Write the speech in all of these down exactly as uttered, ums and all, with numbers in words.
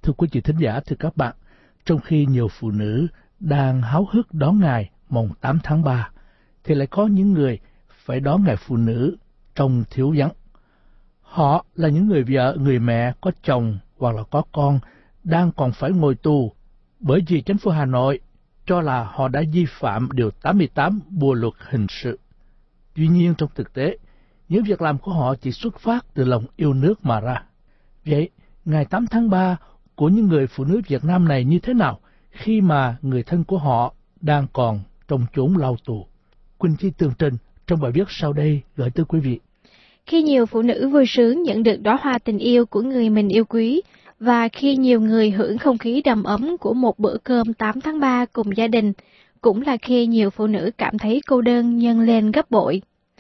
Thưa quý chị thính giả, thưa các bạn, trong khi nhiều phụ nữ đang háo hức đón ngày mùng tám tháng ba, thì lại có những người phải đón ngày phụ nữ trong thiếu vắng. Họ là những người vợ, người mẹ có chồng hoặc là có con đang còn phải ngồi tù bởi vì chính phủ Hà Nội cho là họ đã vi phạm điều tám mươi tám Bộ luật hình sự. Tuy nhiên trong thực tế, những việc làm của họ chỉ xuất phát từ lòng yêu nước mà ra. Vậy, ngày tám tháng ba của những người phụ nữ Việt Nam này như thế nào khi mà người thân của họ đang còn trong chốn lao tù? Quỳnh Chi tường trình trong bài viết sau đây gửi tới quý vị. Khi nhiều phụ nữ vui sướng nhận được đóa hoa tình yêu của người mình yêu quý, và khi nhiều người hưởng không khí đầm ấm của một bữa cơm tám tháng ba cùng gia đình, cũng là khi nhiều phụ nữ cảm thấy cô đơn nhân lên gấp bội.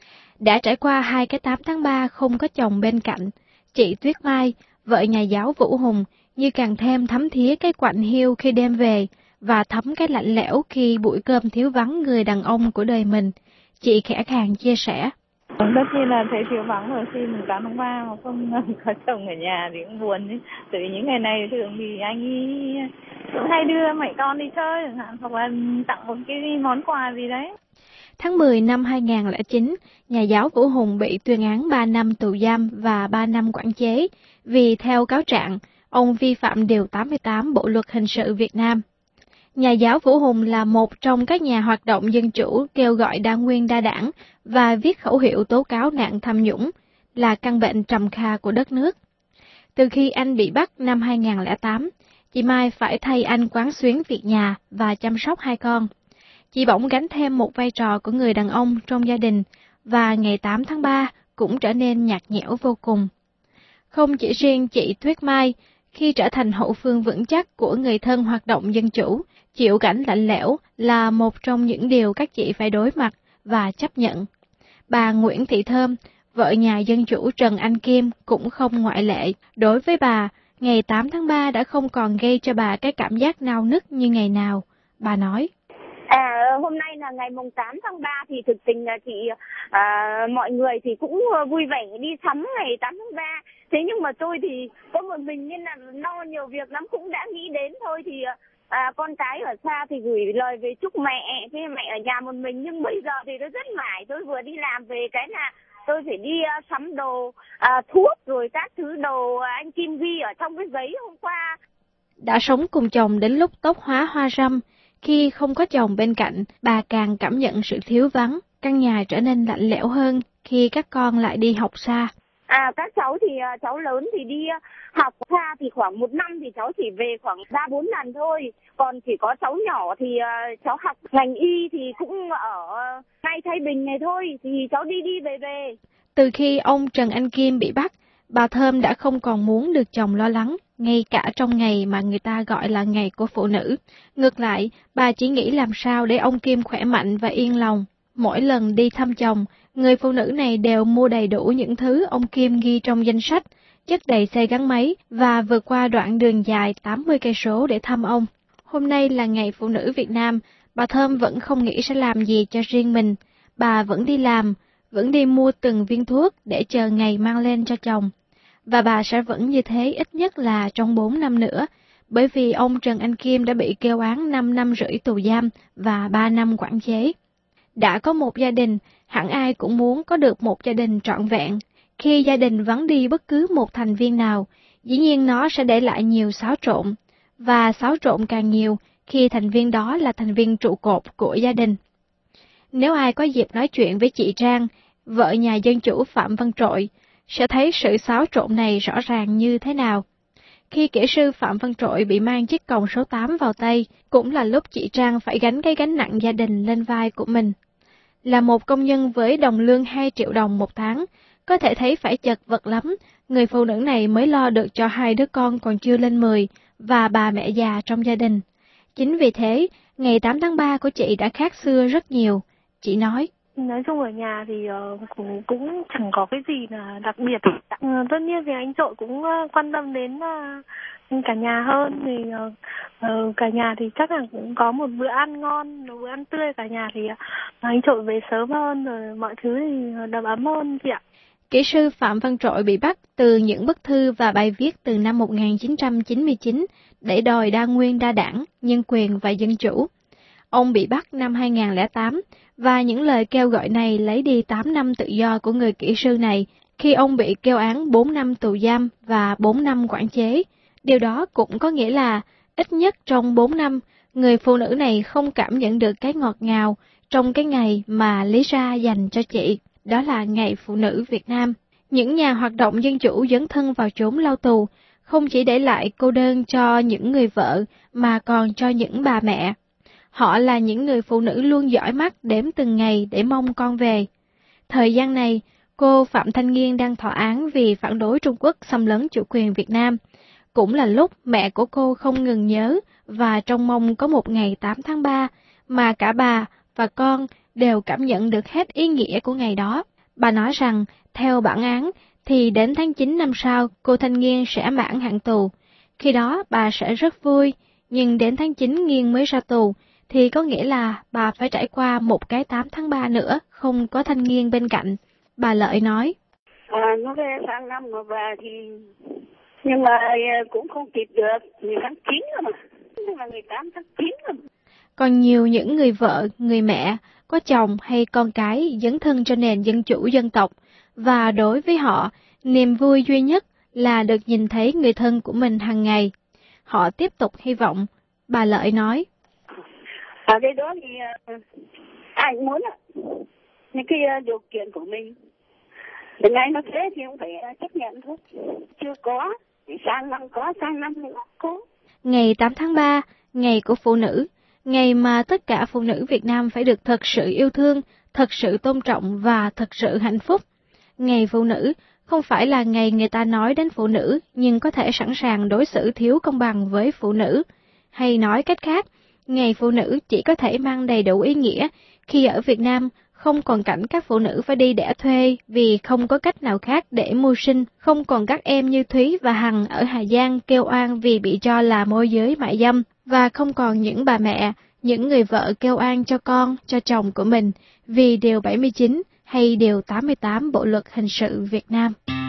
Đã trải qua hai cái tám tháng ba không có chồng bên cạnh, chị Tuyết Mai, vợ nhà giáo Vũ Hùng, như càng thêm thấm thía cái quạnh hiu khi đêm về, và thấm cái lạnh lẽo khi buổi cơm thiếu vắng người đàn ông của đời mình. Chị khẽ khàng chia sẻ. Tất nhiên là thấy thiếu vắng rồi, khi mùng tám tháng ba mà không có chồng ở nhà thì cũng buồn ấy. Tại vì những ngày này thường thì anh ấy cũng hay đưa mẹ con đi chơi chẳng hạn, hoặc là tặng một cái món quà gì đấy. Tháng mười năm hai nghìn không trăm lẻ chín, nhà giáo Vũ Hùng bị tuyên án ba năm tù giam và ba năm quản chế vì theo cáo trạng, ông vi phạm điều tám mươi tám Bộ luật hình sự Việt Nam. Nhà giáo Vũ Hùng là một trong các nhà hoạt động dân chủ kêu gọi đa nguyên đa đảng và viết khẩu hiệu tố cáo nạn tham nhũng, là căn bệnh trầm kha của đất nước. Từ khi anh bị bắt năm hai nghìn không trăm lẻ tám, chị Mai phải thay anh quán xuyến việc nhà và chăm sóc hai con. Chị bỗng gánh thêm một vai trò của người đàn ông trong gia đình, và ngày tám tháng ba cũng trở nên nhạt nhẽo vô cùng. Không chỉ riêng chị Tuyết Mai, khi trở thành hậu phương vững chắc của người thân hoạt động dân chủ, chịu cảnh lạnh lẽo là một trong những điều các chị phải đối mặt và chấp nhận. Bà Nguyễn Thị Thơm, vợ nhà dân chủ Trần Anh Kim cũng không ngoại lệ. Đối với bà, ngày tám tháng ba đã không còn gây cho bà cái cảm giác nao nức như ngày nào. Bà nói. À, hôm nay là ngày mùng tám tháng ba thì thực tình là chị, à, mọi người thì cũng vui vẻ đi sắm ngày tám tháng ba. Thế nhưng mà tôi thì có một mình nên là lo nhiều việc lắm, cũng đã nghĩ đến thôi thì à, con cái ở xa thì gửi lời về chúc mẹ, thế mẹ ở nhà một mình. Nhưng bây giờ thì tôi rất mải, tôi vừa đi làm về cái là tôi phải đi uh, sắm đồ, uh, thuốc rồi các thứ đồ uh, anh Kim ghi ở trong cái giấy hôm qua. Đã sống cùng chồng đến lúc tóc hóa hoa râm, khi không có chồng bên cạnh, bà càng cảm nhận sự thiếu vắng, căn nhà trở nên lạnh lẽo hơn khi các con lại đi học xa. À, các cháu thì uh, cháu lớn thì đi uh, học xa thì khoảng một năm thì cháu chỉ về khoảng ba bốn lần thôi. Còn chỉ có cháu nhỏ thì uh, cháu học ngành y thì cũng ở uh, ngay Thái Bình này thôi, thì cháu đi đi về về. Từ khi ông Trần Anh Kim bị bắt, bà Thơm đã không còn muốn được chồng lo lắng, ngay cả trong ngày mà người ta gọi là ngày của phụ nữ. Ngược lại, bà chỉ nghĩ làm sao để ông Kim khỏe mạnh và yên lòng. Mỗi lần đi thăm chồng, người phụ nữ này đều mua đầy đủ những thứ ông Kim ghi trong danh sách, chất đầy xe gắn máy và vượt qua đoạn đường dài tám mươi cây số để thăm ông. Hôm nay là ngày phụ nữ Việt Nam, bà Thơm vẫn không nghĩ sẽ làm gì cho riêng mình. Bà vẫn đi làm, vẫn đi mua từng viên thuốc để chờ ngày mang lên cho chồng. Và bà sẽ vẫn như thế ít nhất là trong bốn năm nữa, bởi vì ông Trần Anh Kim đã bị kêu án năm năm rưỡi tù giam và ba năm quản chế. Đã có một gia đình, hẳn ai cũng muốn có được một gia đình trọn vẹn. Khi gia đình vắng đi bất cứ một thành viên nào, dĩ nhiên nó sẽ để lại nhiều xáo trộn, và xáo trộn càng nhiều khi thành viên đó là thành viên trụ cột của gia đình. Nếu ai có dịp nói chuyện với chị Trang, vợ nhà dân chủ Phạm Văn Trội, sẽ thấy sự xáo trộn này rõ ràng như thế nào. Khi kỹ sư Phạm Văn Trội bị mang chiếc còng số tám vào tay, cũng là lúc chị Trang phải gánh cái gánh nặng gia đình lên vai của mình. Là một công nhân với đồng lương hai triệu đồng một tháng, có thể thấy phải chật vật lắm, người phụ nữ này mới lo được cho hai đứa con còn chưa lên mười và bà mẹ già trong gia đình. Chính vì thế, ngày tám tháng ba của chị đã khác xưa rất nhiều. Chị nói. Nói chung ở nhà thì uh, cũng, cũng chẳng có cái gì là đặc biệt. Uh, tất nhiên thì anh Trội cũng uh, quan tâm đến uh, cả nhà hơn. Thì uh, uh, cả nhà thì chắc là cũng có một bữa ăn ngon, một bữa ăn tươi cả nhà thì uh, anh Trội về sớm hơn rồi mọi thứ thì đầm ấm hơn chị ạ. Kỹ sư Phạm Văn Trội bị bắt từ những bức thư và bài viết từ năm một nghìn chín trăm chín mươi chín để đòi đa nguyên đa đảng, nhân quyền và dân chủ. Ông bị bắt năm hai nghìn không trăm lẻ tám và những lời kêu gọi này lấy đi tám năm tự do của người kỹ sư này khi ông bị kêu án bốn năm tù giam và bốn năm quản chế. Điều đó cũng có nghĩa là ít nhất trong bốn năm, người phụ nữ này không cảm nhận được cái ngọt ngào trong cái ngày mà Lisa dành cho chị, đó là Ngày Phụ nữ Việt Nam. Những nhà hoạt động dân chủ dấn thân vào chốn lao tù, không chỉ để lại cô đơn cho những người vợ mà còn cho những bà mẹ. Họ là những người phụ nữ luôn dõi mắt đếm từng ngày để mong con về. Thời gian này, cô Phạm Thanh Nghiên đang thọ án vì phản đối Trung Quốc xâm lấn chủ quyền Việt Nam. Cũng là lúc mẹ của cô không ngừng nhớ và trông mong có một ngày tám tháng ba mà cả bà và con đều cảm nhận được hết ý nghĩa của ngày đó. Bà nói rằng, theo bản án, thì đến tháng chín năm sau, cô Thanh Nghiên sẽ mãn hạn tù. Khi đó, bà sẽ rất vui, nhưng đến tháng chín Nghiên mới ra tù, thì có nghĩa là bà phải trải qua một cái tám tháng ba nữa, không có Thanh Nghiên bên cạnh. Bà Lợi nói. À, nó về sang năm mà bà thì... Nhưng mà cũng không kịp được, ngày tháng chín rồi mà, nhưng mà ngày tám tháng chín rồi. Còn nhiều những người vợ, người mẹ, có chồng hay con cái dấn thân cho nền dân chủ dân tộc, và đối với họ, niềm vui duy nhất là được nhìn thấy người thân của mình hàng ngày. Họ tiếp tục hy vọng, bà Lợi nói. Ở đây đó thì ai muốn ạ, những cái điều kiện của mình, đến nay nó thế thì không phải chấp nhận thôi, chưa có, thì sang năm có, sang năm nữa có. Ngày tám tháng ba, ngày của phụ nữ, ngày mà tất cả phụ nữ Việt Nam phải được thật sự yêu thương, thật sự tôn trọng và thật sự hạnh phúc. Ngày phụ nữ không phải là ngày người ta nói đến phụ nữ nhưng có thể sẵn sàng đối xử thiếu công bằng với phụ nữ. Hay nói cách khác, ngày phụ nữ chỉ có thể mang đầy đủ ý nghĩa khi ở Việt Nam không còn cảnh các phụ nữ phải đi đẻ thuê vì không có cách nào khác để mưu sinh, không còn các em như Thúy và Hằng ở Hà Giang kêu oan vì bị cho là môi giới mại dâm, và không còn những bà mẹ, những người vợ kêu oan cho con, cho chồng của mình vì Điều bảy mươi chín hay Điều tám mươi tám Bộ Luật Hình sự Việt Nam.